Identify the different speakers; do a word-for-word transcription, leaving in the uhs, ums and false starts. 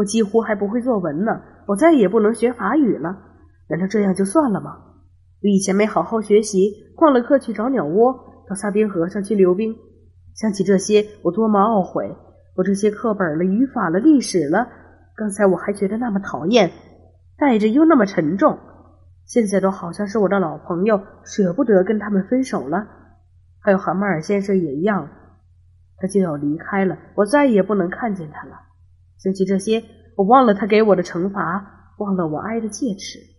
Speaker 1: 我几乎还不会作文呢，我再也不能学法语了，难道这样就算了吗？我以前没好好学习，旷了课去找鸟窝，到沙滨河上去溜冰。想起这些，我多么懊悔！我这些课本了、语法了、历史了，刚才我还觉得那么讨厌，带着又那么沉重，现在都好像是我的老朋友，舍不得跟他们分手了。还有韩马尔先生也一样，他就要离开了，我再也不能看见他了。想起这些，我忘了他给我的惩罚，忘了我挨的戒尺。